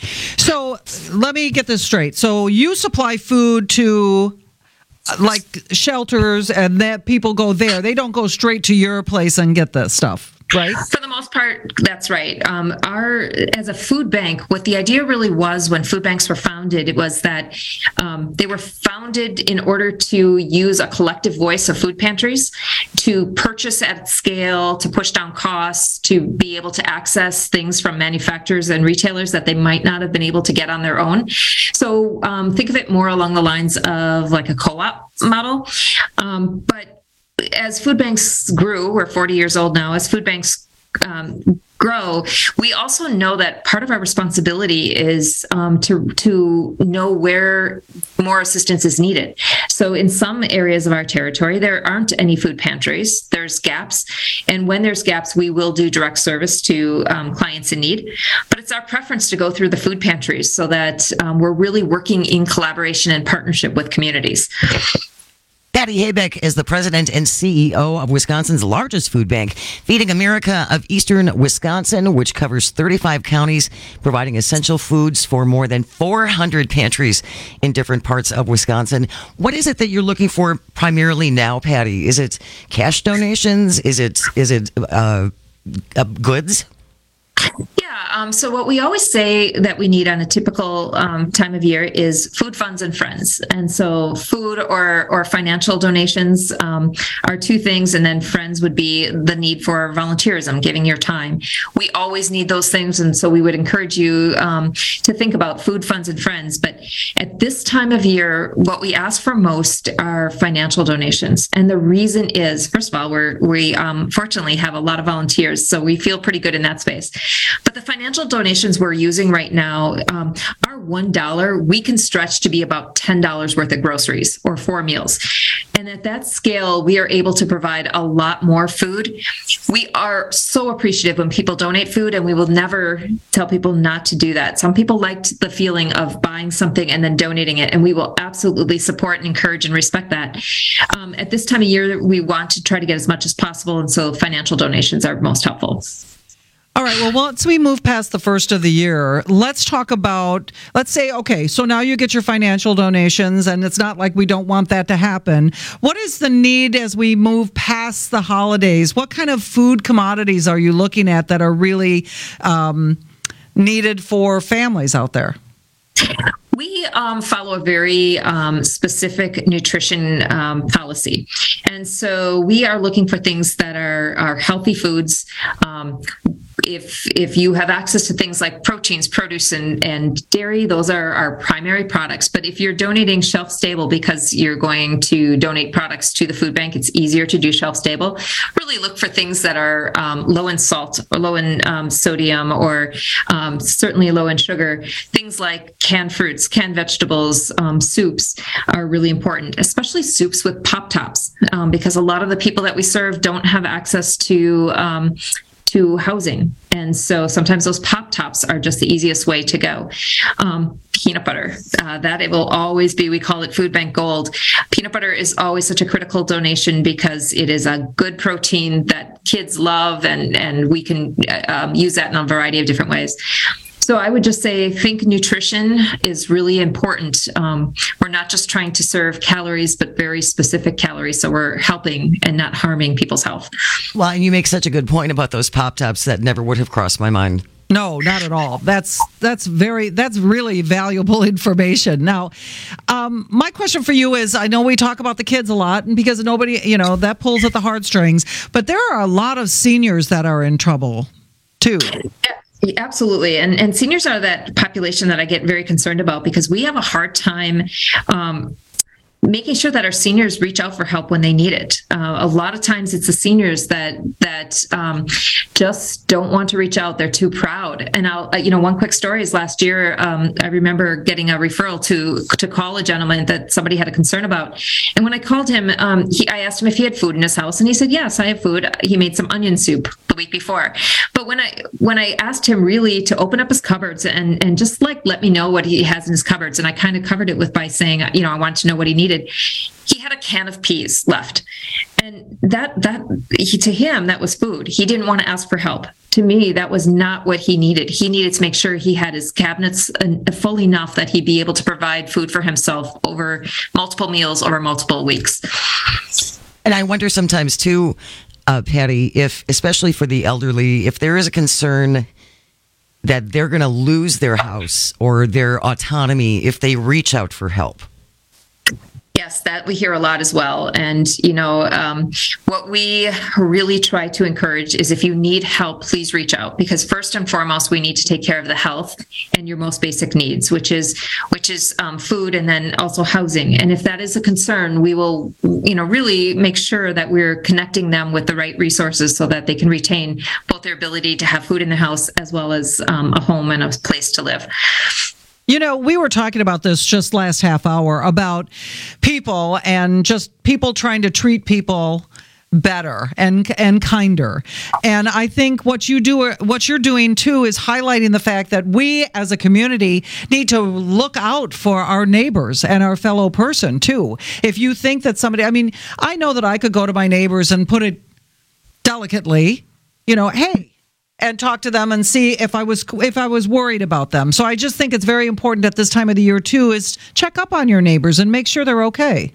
So let me get this straight. So you supply food to like shelters, and that people go there. They don't go straight to your place and get this stuff. Right. For the most part, that's right. Um, our as a food bank, what the idea really was when food banks were founded, it was that um, they were founded in order to use a collective voice of food pantries to purchase at scale, to push down costs, to be able to access things from manufacturers and retailers that they might not have been able to get on their own. So um, think of it more along the lines of like a co-op model, um, but as food banks grew, we're forty years old now, as food banks um, grow, we also know that part of our responsibility is um, to to know where more assistance is needed. So in some areas of our territory, there aren't any food pantries. There's gaps. And when there's gaps, we will do direct service to um, clients in need. But it's our preference to go through the food pantries so that um, we're really working in collaboration and partnership with communities. Patty Haybeck is the president and C E O of Wisconsin's largest food bank, Feeding America of Eastern Wisconsin, which covers thirty-five counties, providing essential foods for more than four hundred pantries in different parts of Wisconsin. What is it that you're looking for primarily now, Patty? Is it cash donations? Is it is it uh, uh, goods? Yeah. Um, so what we always say that we need on a typical um, time of year is food, funds, and friends. And so food or or financial donations um, are two things. And then friends would be the need for volunteerism, giving your time. We always need those things. And so we would encourage you um, to think about food, funds, and friends. But at this time of year, what we ask for most are financial donations. And the reason is, first of all, we're, we um, fortunately have a lot of volunteers. So we feel pretty good in that space. But the financial donations we're using right now um, are one dollar. We can stretch to be about ten dollars worth of groceries or four meals. And at that scale, we are able to provide a lot more food. We are so appreciative when people donate food, and we will never tell people not to do that. Some people liked the feeling of buying something and then donating it, and we will absolutely support and encourage and respect that. Um, at this time of year, we want to try to get as much as possible, and so financial donations are most helpful. All right. Well, once we move past the first of the year, let's talk about, let's say, okay, so now you get your financial donations, and it's not like we don't want that to happen. What is the need as we move past the holidays? What kind of food commodities are you looking at that are really um, needed for families out there? We um, follow a very um, specific nutrition um, policy. And so we are looking for things that are, are healthy foods. Um, if if you have access to things like proteins, produce, and, and dairy, those are our primary products. But if you're donating shelf stable because you're going to donate products to the food bank, it's easier to do shelf stable. Really look for things that are um, low in salt or low in um, sodium or um, certainly low in sugar. Things like canned fruits, canned vegetables, um, soups are really important, especially soups with pop tops, um, because a lot of the people that we serve don't have access to um, to housing. And so sometimes those pop tops are just the easiest way to go. Um, peanut butter, uh, that it will always be, we call it Food Bank Gold. Peanut butter is always such a critical donation because it is a good protein that kids love, and, and we can um, use that in a variety of different ways. So I would just say, think nutrition is really important. Um, we're not just trying to serve calories, but very specific calories. So we're helping and not harming people's health. Well, and you make such a good point about those Pop Tops that never would have crossed my mind. No, not at all. That's that's very that's really valuable information. Now, um, my question for you is: I know we talk about the kids a lot, and because nobody, you know, that pulls at the heartstrings. But there are a lot of seniors that are in trouble too. Yeah, absolutely. And and seniors are that population that I get very concerned about, because we have a hard time um, making sure that our seniors reach out for help when they need it. Uh, a lot of times it's the seniors that that um, just don't want to reach out. They're too proud. And I'll, you know, one quick story is last year, um, I remember getting a referral to to call a gentleman that somebody had a concern about. And when I called him, um, he, I asked him if he had food in his house, and he said, yes, I have food. He made some onion soup the week before. But when I when I asked him really to open up his cupboards and and just like let me know what he has in his cupboards, and I kind of covered it with by saying, you know, I wanted to know what he needed. He had a can of peas left, and that that he, to him that was food. He didn't want to ask for help. To me, that was not what he needed. He needed to make sure he had his cabinets full enough that he'd be able to provide food for himself over multiple meals over multiple weeks. And I wonder sometimes too, uh, Patty, if especially for the elderly, if there is a concern that they're going to lose their house or their autonomy if they reach out for help. Yes, that we hear a lot as well. And, you know, um, what we really try to encourage is if you need help, please reach out, because first and foremost, we need to take care of the health and your most basic needs, which is which is um, food and then also housing. And if that is a concern, we will, you know, really make sure that we're connecting them with the right resources so that they can retain both their ability to have food in the house as well as um, a home and a place to live. You know, we were talking about this just last half hour about people and just people trying to treat people better and and kinder. And I think what you do, what you're doing too, is highlighting the fact that we as a community need to look out for our neighbors and our fellow person too. If you think that somebody, I mean, I know that I could go to my neighbors and put it delicately, you know, hey, and talk to them and see if I was if I was worried about them. So I just think it's very important at this time of the year too is check up on your neighbors and make sure they're okay.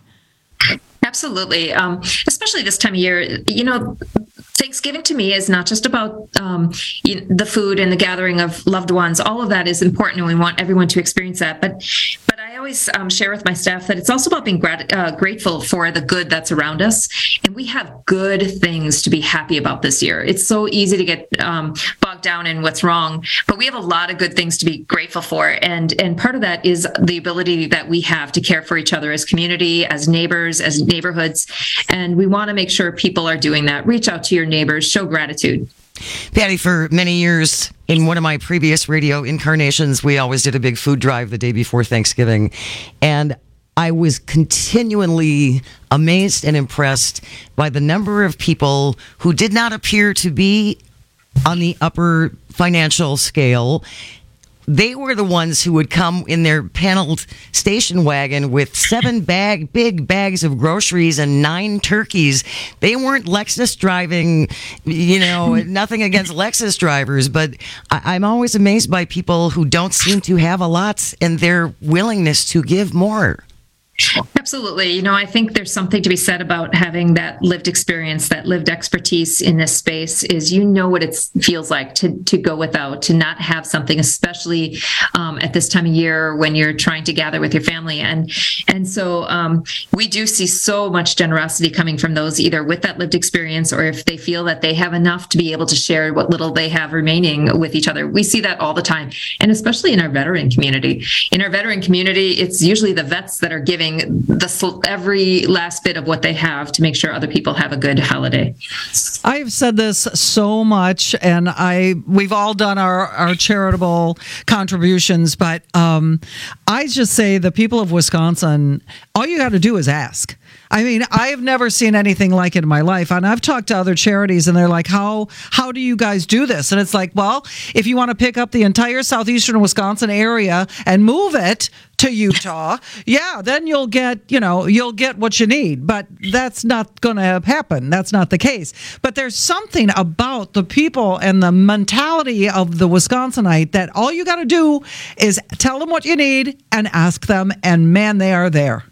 Absolutely. Um, especially this time of year, you know, Thanksgiving to me is not just about um, you know, the food and the gathering of loved ones. All of that is important, and we want everyone to experience that. But but I always um, share with my staff that it's also about being grat- uh, grateful for the good that's around us. And we have good things to be happy about this year. It's so easy to get um, bogged down in what's wrong, but we have a lot of good things to be grateful for. And, and part of that is the ability that we have to care for each other as community, as neighbors, as neighborhoods. And we want to make sure people are doing that. Reach out to your neighbors, show gratitude. Patty, for many years in one of my previous radio incarnations, we always did a big food drive the day before Thanksgiving. And I was continually amazed and impressed by the number of people who did not appear to be on the upper financial scale. They were the ones who would come in their paneled station wagon with seven bag, big bags of groceries and nine turkeys. They weren't Lexus driving, you know, nothing against Lexus drivers, but I, I'm always amazed by people who don't seem to have a lot and their willingness to give more. Absolutely. You know, I think there's something to be said about having that lived experience, that lived expertise in this space is, you know, what it feels like to, to go without, to not have something, especially um, at this time of year when you're trying to gather with your family. And, and so um, we do see so much generosity coming from those, either with that lived experience or if they feel that they have enough to be able to share what little they have remaining with each other. We see that all the time. And especially in our veteran community. In our veteran community, it's usually the vets that are giving the every last bit of what they have to make sure other people have a good holiday. I've said this so much, and I we've all done our, our charitable contributions, but um, I just say the people of Wisconsin, all you got to do is ask. I mean, I've never seen anything like it in my life. And I've talked to other charities and they're like, how how do you guys do this? And it's like, well, if you want to pick up the entire southeastern Wisconsin area and move it to Utah, yeah, then you'll get, you know, you'll get what you need. But that's not going to happen. That's not the case. But there's something about the people and the mentality of the Wisconsinite that all you got to do is tell them what you need and ask them. And man, they are there.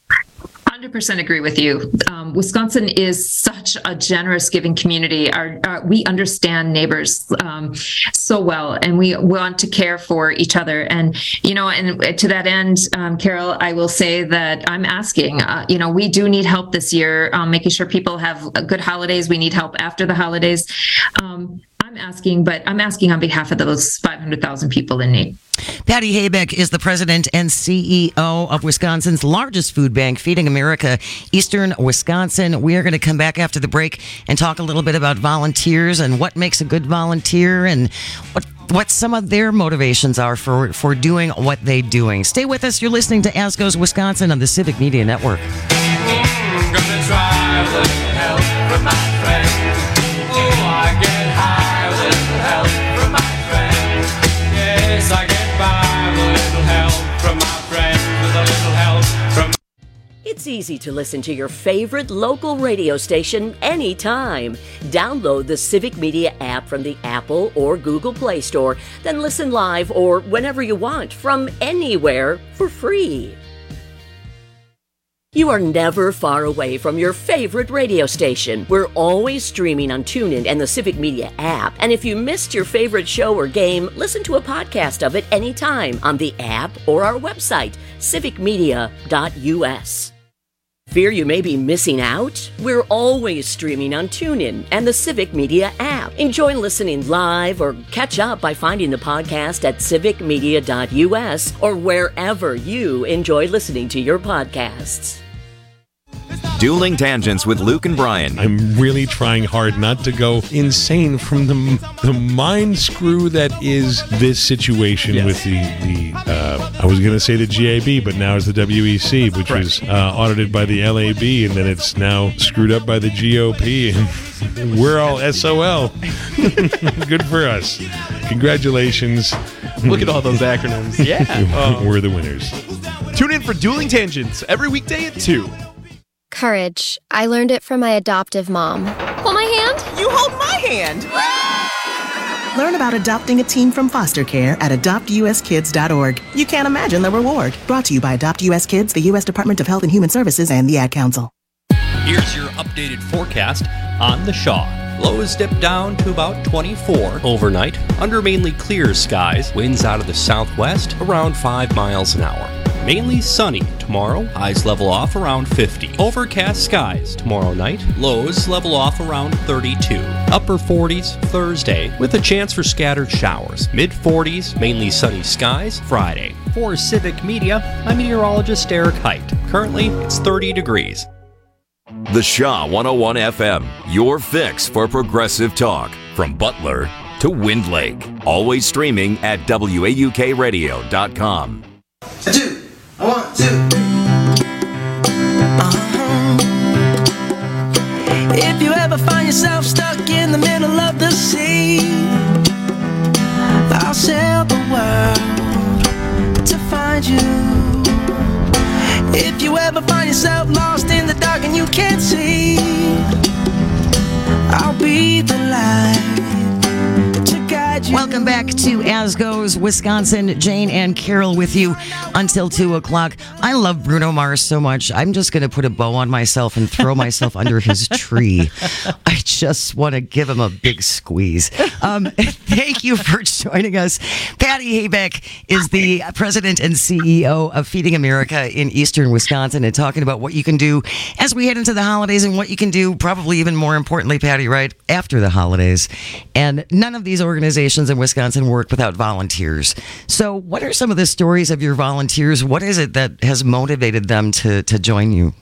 one hundred percent agree with you. Um, Wisconsin is such a generous giving community. Our, our, we understand neighbors um, so well, and we want to care for each other. And, you know, and to that end, um, Carol, I will say that I'm asking, uh, you know, we do need help this year, um, making sure people have good holidays. We need help after the holidays. Um, I'm asking, but I'm asking on behalf of those five hundred thousand people in need. Patty Haybeck is the president and C E O of Wisconsin's largest food bank, Feeding America, Eastern Wisconsin. We are going to come back after the break and talk a little bit about volunteers and what makes a good volunteer and what what some of their motivations are for, for doing what they're doing. Stay with us. You're listening to As Goes Wisconsin on the Civic Media Network. Mm, gonna try a little help from my friend. Oh, I get high with a little help from my friend. Yes, I get by with a little help from my friend, with a little help from. It's easy to listen to your favorite local radio station anytime. Download the Civic Media app from the Apple or Google Play Store, then listen live or whenever you want from anywhere for free. You are never far away from your favorite radio station. We're always streaming on TuneIn and the Civic Media app. And if you missed your favorite show or game, listen to a podcast of it anytime on the app or our website, civic media dot u s. Fear you may be missing out? We're always streaming on TuneIn and the Civic Media app. Enjoy listening live or catch up by finding the podcast at civic media dot u s or wherever you enjoy listening to your podcasts. Dueling Tangents with Luke and Brian. I'm really trying hard not to go insane from the the mind screw that is this situation yes. with the, the uh, I was going to say the G A B, but now it's the W E C, which right. was uh, audited by the L A B, and then it's now screwed up by the G O P, and we're all S O L. Good for us. Congratulations. Look at all those acronyms. Yeah. um, we're the winners. Tune in for Dueling Tangents every weekday at two. Courage. I learned it from my adoptive mom. Hold my hand. You hold my hand. Learn about adopting a teen from foster care at adopt u s kids dot org. You can't imagine the reward. Brought to you by Adopt U S Kids, the U S Department of Health and Human Services, and the Ad Council. Here's your updated forecast on the Shaw. Lows dip down to about twenty-four overnight under mainly clear skies. Winds out of the southwest around five miles an hour. Mainly sunny tomorrow, highs level off around fifty. Overcast skies tomorrow night, lows level off around thirty-two. Upper forties Thursday with a chance for scattered showers. Mid forties, mainly sunny skies Friday. For Civic Media, I'm meteorologist Eric Height. Currently, it's thirty degrees. The Shaw one oh one F M, your fix for progressive talk. From Butler to Wind Lake. Always streaming at W A U K radio dot com. Two. I want to. Uh-huh. If you ever find yourself stuck in the middle of the sea, I'll sail the world to find you. If you ever find yourself lost in the dark and you can't see, I'll be the light. Welcome back to As Goes Wisconsin. Jane and Carol with you until two o'clock. I love Bruno Mars so much. I'm just going to put a bow on myself and throw myself under his tree. I just want to give him a big squeeze. Um, thank you for joining us. Patty Haybeck is the president and C E O of Feeding America in Eastern Wisconsin, and talking about what you can do as we head into the holidays and what you can do, probably even more importantly, Patty, right, after the holidays. And none of these organizations in Wisconsin work without volunteers. So what are some of the stories of your volunteers? What is it that has motivated them to, to join you?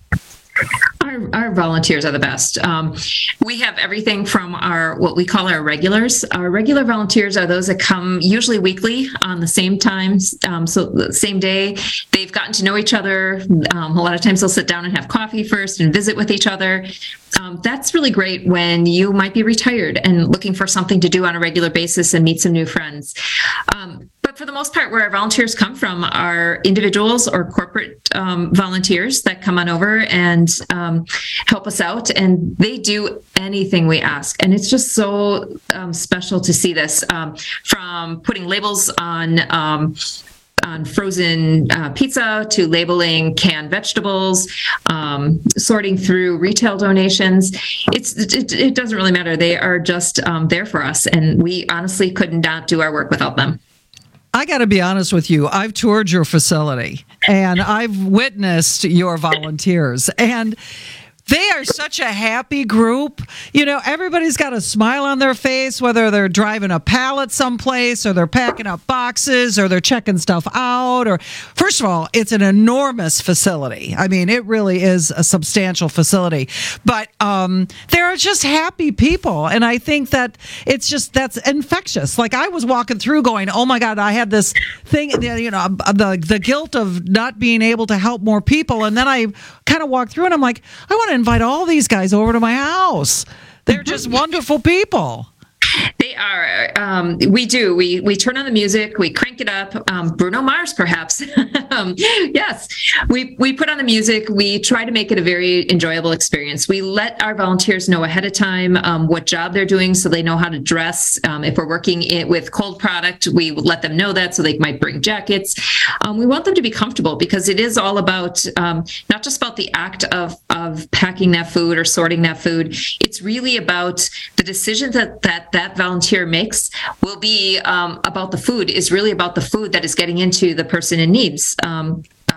Our, our volunteers are the best. Um, we have everything from our what we call our regulars. Our regular volunteers are those that come usually weekly on the same times, um, so the same day. They've gotten to know each other. Um, a lot of times they'll sit down and have coffee first and visit with each other. Um, that's really great when you might be retired and looking for something to do on a regular basis and meet some new friends. Um, But for the most part, where our volunteers come from are individuals or corporate um, volunteers that come on over and um, help us out. And they do anything we ask. And it's just so um, special to see this, um, from putting labels on um, on frozen uh, pizza to labeling canned vegetables, um, sorting through retail donations. It's it, it doesn't really matter. They are just um, there for us. And we honestly could not do our work without them. I got to be honest with you. I've toured your facility and I've witnessed your volunteers, and they are such a happy group. You know, everybody's got a smile on their face, whether they're driving a pallet someplace or they're packing up boxes or they're checking stuff out. Or, first of all, it's an enormous facility. I mean, it really is a substantial facility. But um, they're just happy people. And I think that it's just, that's infectious. Like, I was walking through going, oh my God, I had this thing, you know, the, the guilt of not being able to help more people. And then I kind of walked through and I'm like, I want to invite all these guys over to my house. They're just wonderful people. They are. Um, we do. We we turn on the music. We crank it up. Um, Bruno Mars, perhaps. um, yes. We we put on the music. We try to make it a very enjoyable experience. We let our volunteers know ahead of time um, what job they're doing, so they know how to dress. Um, if we're working it with cold product, we let them know that, so they might bring jackets. Um, we want them to be comfortable, because it is all about um, not just about the act of of packing that food or sorting that food. It's really about the decisions that that that volunteer makes will be um, about the food, is really about the food that is getting into the person in need's um, uh,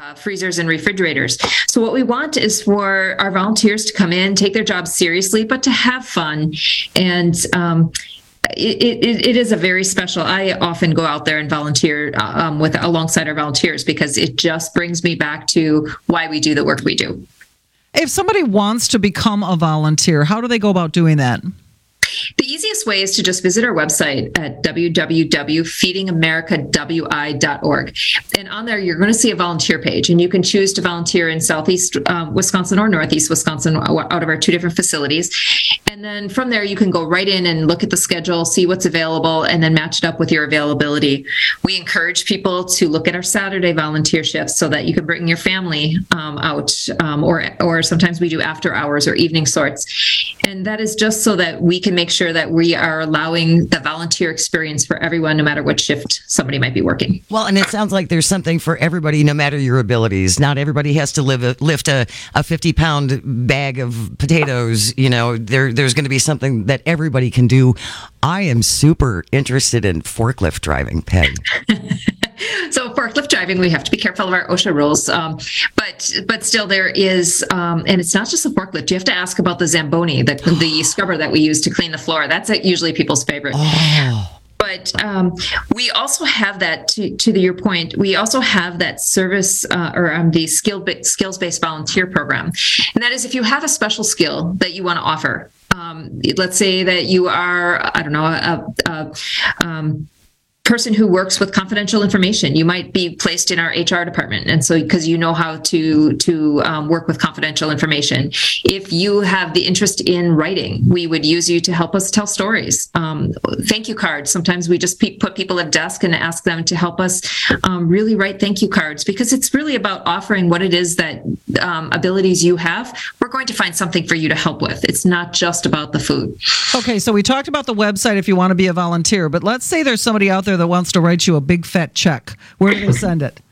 uh, freezers and refrigerators. So what we want is for our volunteers to come in, take their job seriously, but to have fun. And um, It, it, it is a very special. I often go out there and volunteer um, with alongside our volunteers because it just brings me back to why we do the work we do. If somebody wants to become a volunteer, how do they go about doing that? The easiest way is to just visit our website at w w w dot feeding america w i dot org. And on there, you're going to see a volunteer page, and you can choose to volunteer in Southeast uh, Wisconsin or Northeast Wisconsin out of our two different facilities. And then from there, you can go right in and look at the schedule, see what's available, and then match it up with your availability. We encourage people to look at our Saturday volunteer shifts so that you can bring your family um, out, um, or, or sometimes we do after hours or evening sorts. And that is just so that we can make sure that we are allowing the volunteer experience for everyone, no matter what shift somebody might be working. Well, and it sounds like there's something for everybody, no matter your abilities. Not everybody has to live a, lift a, a fifty pound bag of potatoes. You know, there there's going to be something that everybody can do. I am super interested in forklift driving, Patty. So forklift driving, we have to be careful of our OSHA rules, um, but but still there is, um, and it's not just a forklift. You have to ask about the Zamboni, the, the scrubber that we use to clean the floor. That's usually people's favorite. Oh. But um, we also have that, to, to the, your point, we also have that service uh, or um, the skill, skills-based volunteer program. And that is if you have a special skill that you want to offer. Um, let's say that you are, I don't know, a, a, um, person who works with confidential information. You might be placed in our H R department, and so because you know how to to um, work with confidential information. If you have the interest in writing, we would use you to help us tell stories. Um, thank you cards. Sometimes we just pe- put people at a desk and ask them to help us um, really write thank you cards, because it's really about offering what it is that um, abilities you have. We're going to find something for you to help with. It's not just about the food. Okay, so we talked about the website if you want to be a volunteer, but let's say there's somebody out there that wants to write you a big fat check. Where do they send it?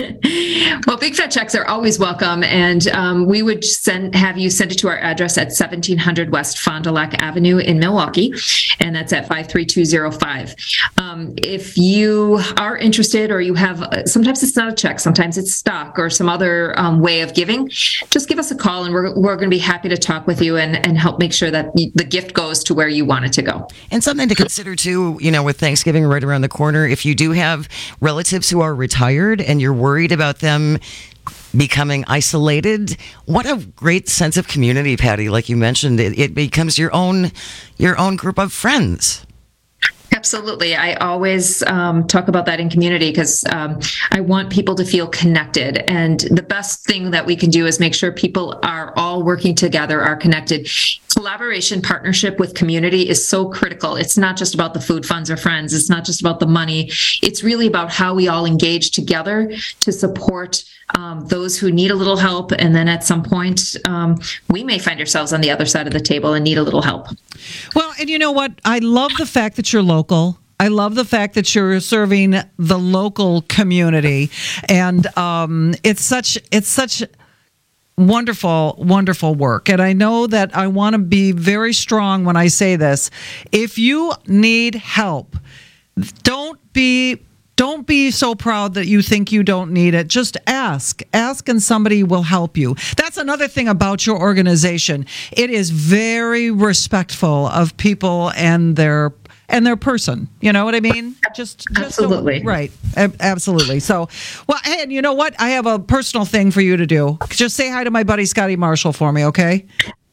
Well, big fat checks are always welcome, and um, we would send have you send it to our address at seventeen hundred West Fond du Lac Avenue in Milwaukee, and that's at five three two zero five. Um, if you are interested, or you have, sometimes it's not a check, sometimes it's stock or some other um, way of giving, just give us a call, and we're we're going to be happy to talk with you and, and help make sure that the gift goes to where you want it to go. And something to consider too, you know, with Thanksgiving right around the corner, if you do have relatives who are retired and you're worried about them becoming isolated, what a great sense of community, Patty. Like you mentioned, it, it becomes your own your own group of friends. Absolutely. I always um, talk about that in community because um, I want people to feel connected. And the best thing that we can do is make sure people are all working together, are connected. Collaboration, partnership with community is so critical. It's not just about the food funds or friends. It's not just about the money. It's really about how we all engage together to support um, those who need a little help. And then at some point, um, we may find ourselves on the other side of the table and need a little help. Well, and you know what? I love the fact that you're local. I love the fact that you're serving the local community. And um, it's such it's such wonderful, wonderful work. And I know that I want to be very strong when I say this. If you need help, don't be Don't be so proud that you think you don't need it. Just ask. Ask and somebody will help you. That's another thing about your organization. It is very respectful of people and their and their person. You know what I mean? Just, just absolutely. Right. A- absolutely. So, well, hey, and you know what? I have a personal thing for you to do. Just say hi to my buddy Scotty Marshall for me, okay?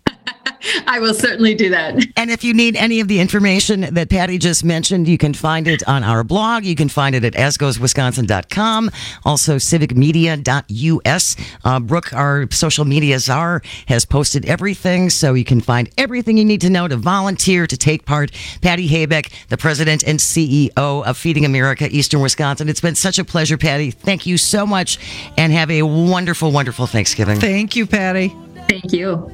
I will certainly do that. And if you need any of the information that Patty just mentioned, you can find it on our blog. You can find it at as goes wisconsin dot com, also civic media dot u s. Uh, Brooke, our social media czar, has posted everything, so you can find everything you need to know to volunteer, to take part. Patty Haybeck, the president and C E O of Feeding America Eastern Wisconsin. It's been such a pleasure, Patty. Thank you so much, and have a wonderful, wonderful Thanksgiving. Thank you, Patty. Thank you.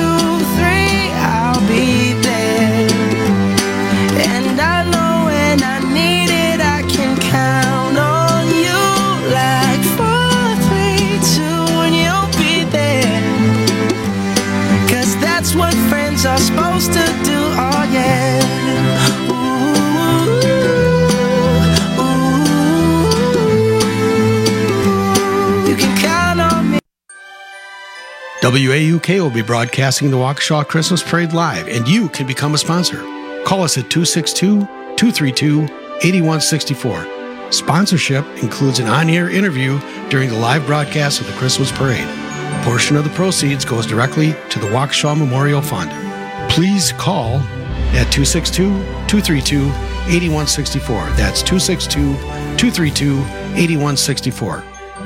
When used to do, oh yeah. Ooh, ooh, you can count on me. W A U K will be broadcasting the Waukesha Christmas Parade live, and you can become a sponsor. Call us at two six two, two three two, eight one six four. Sponsorship includes an on-air interview during the live broadcast of the Christmas Parade. A portion of the proceeds goes directly to the Waukesha Memorial Fund. Please call at two six two, two three two, eight one six four. That's two six two, two three two, eight one six four.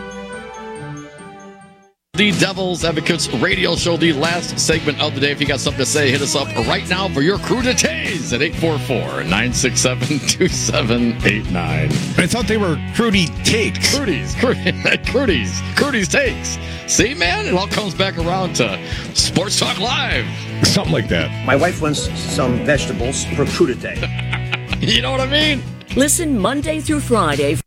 The Devil's Advocates radio show, the last segment of the day. If you got something to say, hit us up right now for your cruditays at eight four four, nine six seven, two seven eight nine. I thought they were Crudy Takes. Crudies, Crudies, Crudies Takes. See, man, it all comes back around to Sports Talk Live. Something like that. My wife wants some vegetables for crudité. You know what I mean? Listen Monday through Friday